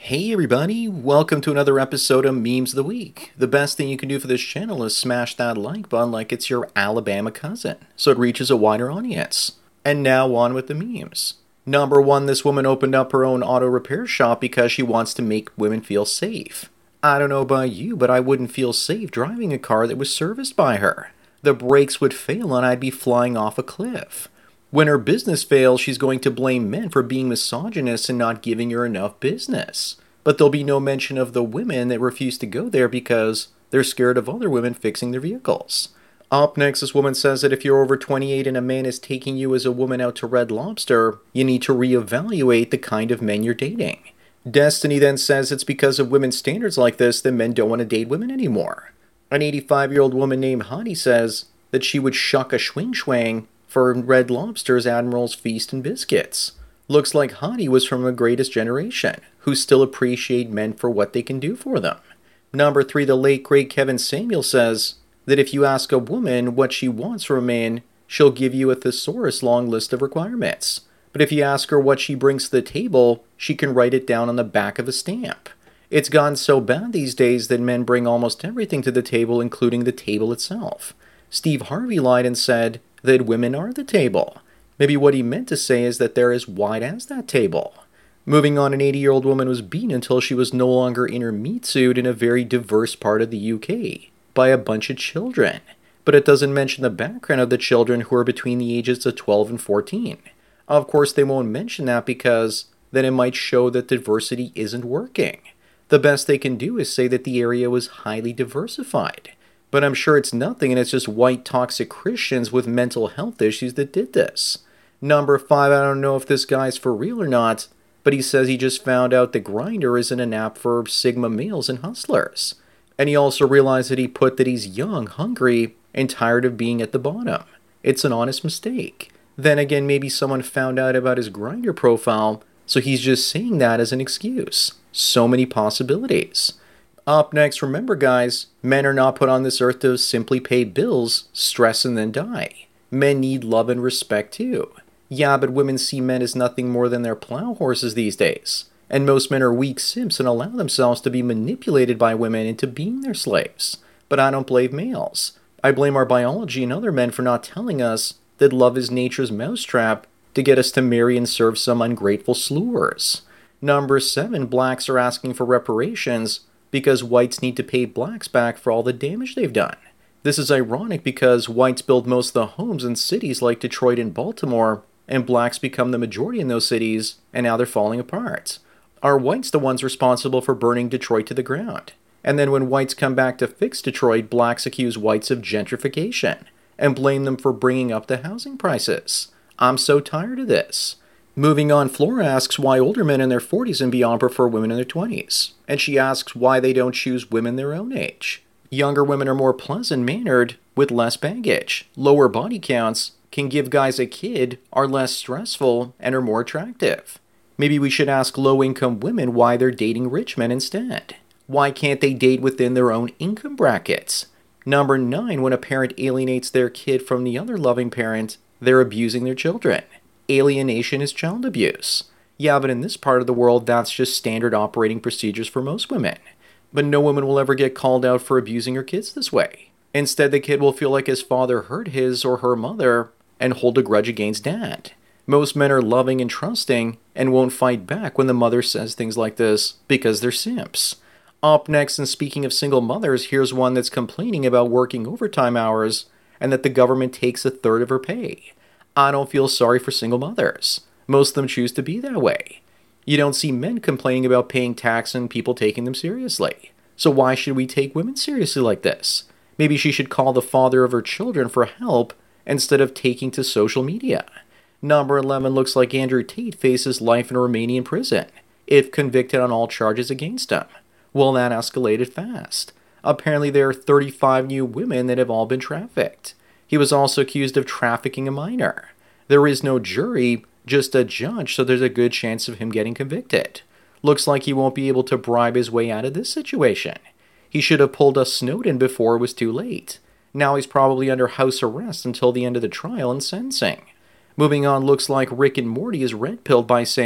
Hey everybody, welcome to another episode of Memes of the Week. The best thing you can do for this channel is smash that like button like it's your Alabama cousin, so it reaches a wider audience. And now on with the memes. Number one, this woman opened up her own auto repair shop because she wants to make women feel safe. I don't know about you, but I wouldn't feel safe driving a car that was serviced by her. The brakes would fail and I'd be flying off a cliff. When her business fails, she's going to blame men for being misogynist and not giving her enough business. But there'll be no mention of the women that refuse to go there because they're scared of other women fixing their vehicles. Up next, this woman says that if you're over 28 and a man is taking you as a woman out to Red Lobster, you need to reevaluate the kind of men you're dating. Destiny then says it's because of women's standards like this that men don't want to date women anymore. An 85-year-old woman named Honey says that she would shuck a schwing for Red Lobster's Admiral's Feast and Biscuits. Looks like Hottie was from the greatest generation, who still appreciate men for what they can do for them. Number 3, the late great Kevin Samuel says that if you ask a woman what she wants from a man, she'll give you a thesaurus long list of requirements. But if you ask her what she brings to the table, she can write it down on the back of a stamp. It's gone so bad these days that men bring almost everything to the table, including the table itself. Steve Harvey lied and said that women are the table. Maybe what he meant to say is that they're as wide as that table. Moving on, an 80-year-old woman was beaten until she was no longer in her meat suit in a very diverse part of the UK by a bunch of children. But it doesn't mention the background of the children who are between the ages of 12 and 14. Of course, they won't mention that because then it might show that diversity isn't working. The best they can do is say that the area was highly diversified. But I'm sure it's nothing and it's just white toxic Christians with mental health issues that did this. Number 5, I don't know if this guy's for real or not, but he says he just found out that Grindr isn't an app for Sigma males and hustlers. And he also realized that he put that he's young, hungry, and tired of being at the bottom. It's an honest mistake. Then again, maybe someone found out about his Grindr profile, so he's just saying that as an excuse. So many possibilities. Up next, remember guys, men are not put on this earth to simply pay bills, stress, and then die. Men need love and respect too. Yeah, but women see men as nothing more than their plow horses these days. And most men are weak simps and allow themselves to be manipulated by women into being their slaves. But I don't blame males. I blame our biology and other men for not telling us that love is nature's mousetrap to get us to marry and serve some ungrateful slurs. Number 7, blacks are asking for reparations because whites need to pay blacks back for all the damage they've done. This is ironic because whites build most of the homes in cities like Detroit and Baltimore, and blacks become the majority in those cities, and now they're falling apart. Are whites the ones responsible for burning Detroit to the ground? And then when whites come back to fix Detroit, blacks accuse whites of gentrification, and blame them for bringing up the housing prices. I'm so tired of this. Moving on, Flora asks why older men in their 40s and beyond prefer women in their 20s. And she asks why they don't choose women their own age. Younger women are more pleasant-mannered with less baggage. Lower body counts can give guys a kid, are less stressful, and are more attractive. Maybe we should ask low-income women why they're dating rich men instead. Why can't they date within their own income brackets? Number 9, when a parent alienates their kid from the other loving parent, they're abusing their children. Alienation is child abuse. Yeah, but in this part of the world, that's just standard operating procedures for most women. But no woman will ever get called out for abusing her kids this way. Instead, the kid will feel like his father hurt his or her mother and hold a grudge against dad. Most men are loving and trusting and won't fight back when the mother says things like this because they're simps. Up next, and speaking of single mothers, here's one that's complaining about working overtime hours and that the government takes a third of her pay. I don't feel sorry for single mothers. Most of them choose to be that way. You don't see men complaining about paying tax and people taking them seriously. So why should we take women seriously like this? Maybe she should call the father of her children for help instead of taking to social media. Number 11, looks like Andrew Tate faces life in a Romanian prison, if convicted on all charges against him. Well, that escalated fast. Apparently there are 35 new women that have all been trafficked. He was also accused of trafficking a minor. There is no jury, just a judge, so there's a good chance of him getting convicted. Looks like he won't be able to bribe his way out of this situation. He should have pulled a Snowden before it was too late. Now he's probably under house arrest until the end of the trial and sentencing. Moving on, looks like Rick and Morty is red-pilled by saying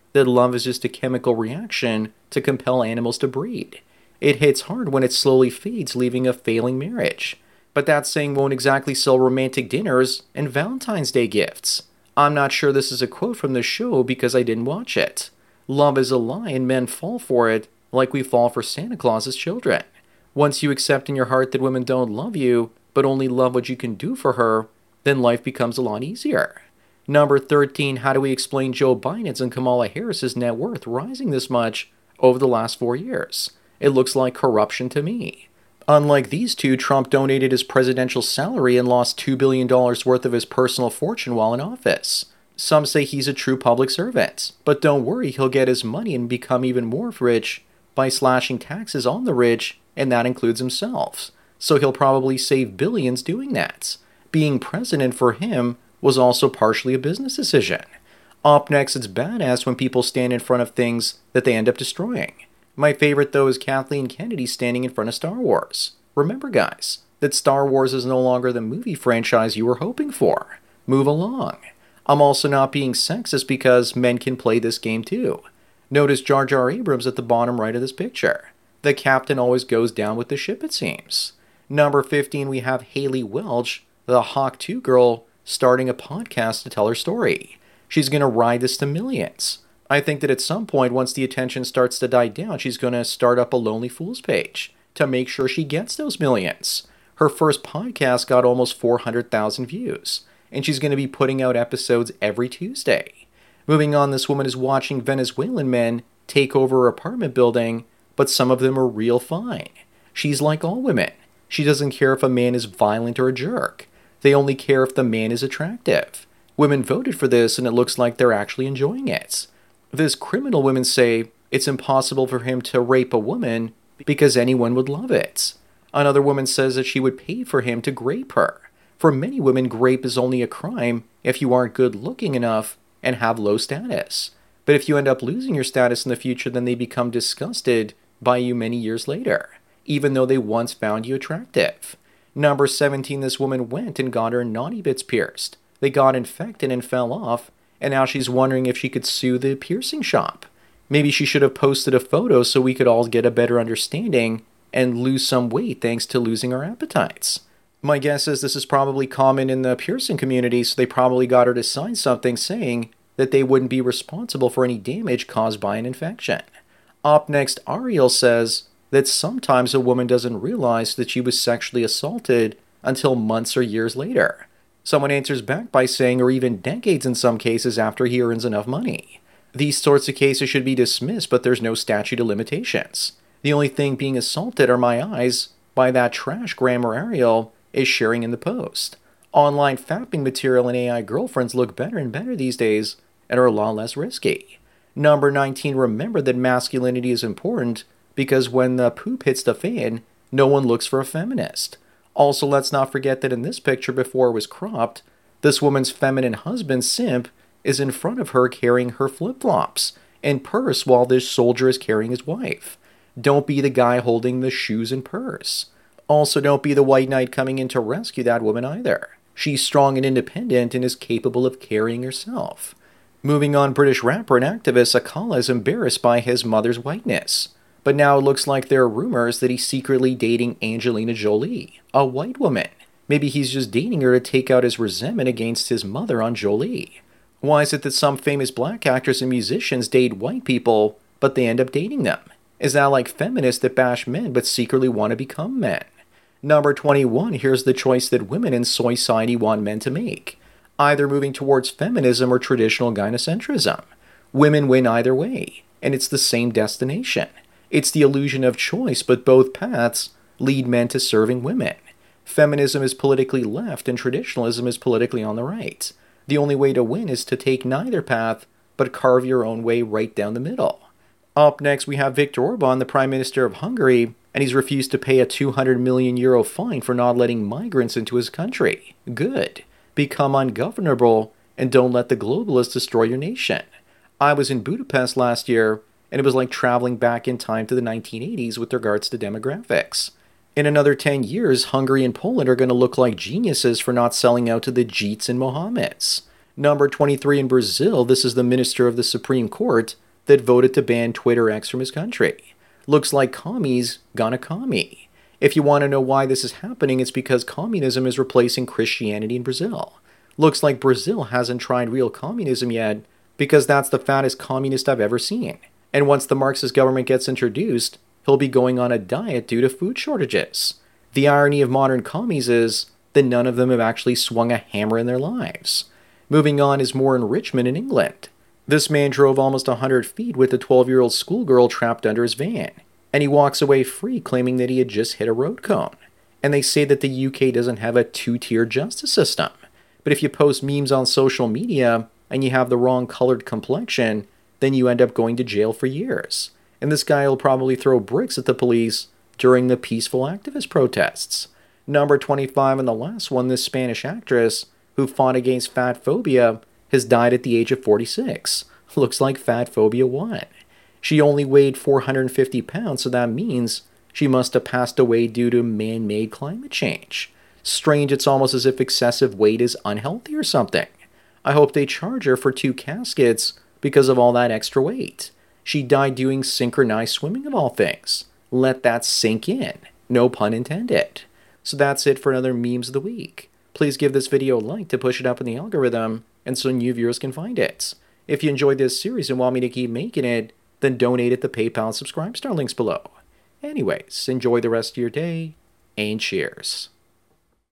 that love is just a chemical reaction to compel animals to breed. It hits hard when it slowly fades, leaving a failing marriage. But that saying won't exactly sell romantic dinners and Valentine's Day gifts. I'm not sure this is a quote from the show because I didn't watch it. Love is a lie and men fall for it like we fall for Santa Claus as children. Once you accept in your heart that women don't love you, but only love what you can do for her, then life becomes a lot easier. Number 13, how do we explain Joe Biden's and Kamala Harris's net worth rising this much over the last 4 years? It looks like corruption to me. Unlike these two, Trump donated his presidential salary and lost $2 billion worth of his personal fortune while in office. Some say he's a true public servant, but don't worry, he'll get his money and become even more rich by slashing taxes on the rich, and that includes himself. So he'll probably save billions doing that. Being president for him was also partially a business decision. Up next, it's badass when people stand in front of things that they end up destroying. My favorite, though, is Kathleen Kennedy standing in front of Star Wars. Remember, guys, that Star Wars is no longer the movie franchise you were hoping for. Move along. I'm also not being sexist because men can play this game too. Notice Jar Jar Abrams at the bottom right of this picture. The captain always goes down with the ship, it seems. Number 15, we have Haley Welch, the Hawk 2 girl, starting a podcast to tell her story. She's going to ride this to millions. I think that at some point, once the attention starts to die down, she's going to start up a Lonely Fools page to make sure she gets those millions. Her first podcast got almost 400,000 views, and she's going to be putting out episodes every Tuesday. Moving on, this woman is watching Venezuelan men take over her apartment building, but some of them are real fine. She's like all women. She doesn't care if a man is violent or a jerk. They only care if the man is attractive. Women voted for this, and it looks like they're actually enjoying it. This criminal women say it's impossible for him to rape a woman because anyone would love it. Another woman says that she would pay for him to grape her. For many women, grape is only a crime if you aren't good looking enough and have low status. But if you end up losing your status in the future, then they become disgusted by you many years later, even though they once found you attractive. Number 17, this woman went and got her naughty bits pierced. They got infected and fell off, and now she's wondering if she could sue the piercing shop. Maybe she should have posted a photo so we could all get a better understanding and lose some weight thanks to losing our appetites. My guess is this is probably common in the piercing community, so they probably got her to sign something saying that they wouldn't be responsible for any damage caused by an infection. Up next, Ariel says that sometimes a woman doesn't realize that she was sexually assaulted until months or years later. Someone answers back by saying, or even decades in some cases after he earns enough money. These sorts of cases should be dismissed, but there's no statute of limitations. The only thing being assaulted are my eyes by that trash Grammar Ariel is sharing in the post. Online fapping material and AI girlfriends look better and better these days and are a lot less risky. Number 19, remember that masculinity is important because when the poop hits the fan, no one looks for a feminist. Also, let's not forget that in this picture before it was cropped, this woman's feminine husband, Simp, is in front of her carrying her flip-flops and purse while this soldier is carrying his wife. Don't be the guy holding the shoes and purse. Also, don't be the white knight coming in to rescue that woman either. She's strong and independent and is capable of carrying herself. Moving on, British rapper and activist Akala is embarrassed by his mother's whiteness. But now it looks like there are rumors that he's secretly dating Angelina Jolie, a white woman. Maybe he's just dating her to take out his resentment against his mother on Jolie. Why is it that some famous black actors and musicians date white people, but they end up dating them? Is that like feminists that bash men but secretly want to become men? Number 21, here's the choice that women in soy society want men to make. Either moving towards feminism or traditional gynocentrism. Women win either way, and it's the same destination. It's the illusion of choice, but both paths lead men to serving women. Feminism is politically left and traditionalism is politically on the right. The only way to win is to take neither path, but carve your own way right down the middle. Up next, we have Viktor Orban, the Prime Minister of Hungary, and he's refused to pay a 200 million euro fine for not letting migrants into his country. Good. Become ungovernable and don't let the globalists destroy your nation. I was in Budapest last year, and it was like traveling back in time to the 1980s with regards to demographics. In another 10 years, Hungary and Poland are going to look like geniuses for not selling out to the Jeets and Mohammeds. Number 23 in Brazil, this is the minister of the Supreme Court that voted to ban Twitter X from his country. Looks like commies gonna commie. If you want to know why this is happening, it's because communism is replacing Christianity in Brazil. Looks like Brazil hasn't tried real communism yet, because that's the fattest communist I've ever seen. And once the Marxist government gets introduced, he'll be going on a diet due to food shortages. The irony of modern commies is that none of them have actually swung a hammer in their lives. Moving on is more enrichment in England. This man drove almost 100 feet with a 12-year-old schoolgirl trapped under his van, and he walks away free claiming that he had just hit a road cone. And they say that the UK doesn't have a two-tier justice system. But if you post memes on social media and you have the wrong colored complexion, then you end up going to jail for years. And this guy will probably throw bricks at the police during the peaceful activist protests. Number 25 and the last one, this Spanish actress who fought against fat phobia has died at the age of 46. Looks like fat phobia won. She only weighed 450 pounds, so that means she must have passed away due to man-made climate change. Strange, it's almost as if excessive weight is unhealthy or something. I hope they charge her for 2 caskets because of all that extra weight. She died doing synchronized swimming of all things. Let that sink in. No pun intended. So that's it for another Memes of the Week. Please give this video a like to push it up in the algorithm and so new viewers can find it. If you enjoyed this series and want me to keep making it, then donate at the PayPal and Subscribe Star links below. Anyways, enjoy the rest of your day, and cheers.